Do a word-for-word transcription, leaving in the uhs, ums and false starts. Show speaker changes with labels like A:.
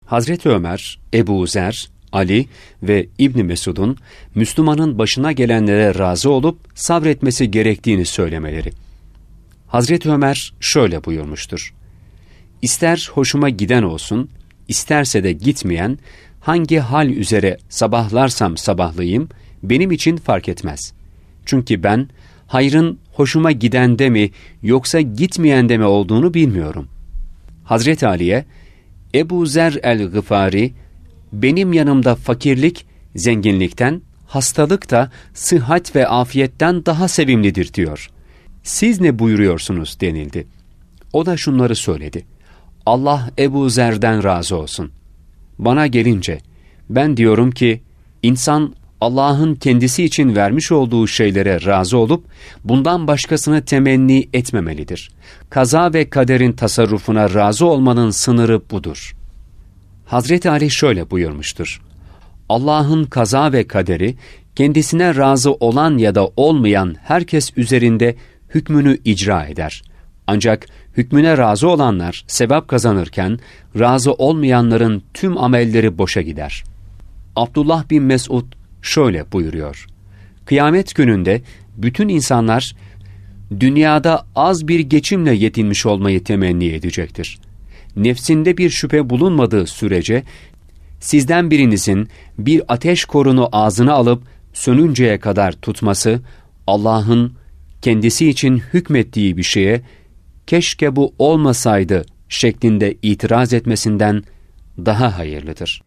A: Hazreti Ömer, Ebu Zer, Ali ve İbn Mesud'un Müslümanın başına gelenlere razı olup sabretmesi gerektiğini söylemeleri. Hazreti Ömer şöyle buyurmuştur: İster hoşuma giden olsun, isterse de gitmeyen, hangi hal üzere sabahlarsam sabahlayayım, benim için fark etmez. Çünkü ben, hayrın hoşuma gidende mi, yoksa gitmeyende mi olduğunu bilmiyorum. Hazreti Ali'ye, Ebu Zer el-Gıfari, benim yanımda fakirlik, zenginlikten, hastalık da sıhhat ve afiyetten daha sevimlidir diyor. Siz ne buyuruyorsunuz denildi. O da şunları söyledi: Allah Ebu Zer'den razı olsun. Bana gelince, ben diyorum ki, insan Allah'ın kendisi için vermiş olduğu şeylere razı olup, bundan başkasını temenni etmemelidir. Kaza ve kaderin tasarrufuna razı olmanın sınırı budur. Hazreti Ali şöyle buyurmuştur: Allah'ın kaza ve kaderi, kendisine razı olan ya da olmayan herkes üzerinde hükmünü icra eder. Ancak hükmüne razı olanlar sevap kazanırken, razı olmayanların tüm amelleri boşa gider. Abdullah bin Mesud şöyle buyuruyor: Kıyamet gününde bütün insanlar dünyada az bir geçimle yetinmiş olmayı temenni edecektir. Nefsinde bir şüphe bulunmadığı sürece sizden birinizin bir ateş korunu ağzına alıp sönünceye kadar tutması, Allah'ın kendisi için hükmettiği bir şeye keşke bu olmasaydı şeklinde itiraz etmesinden daha hayırlıdır.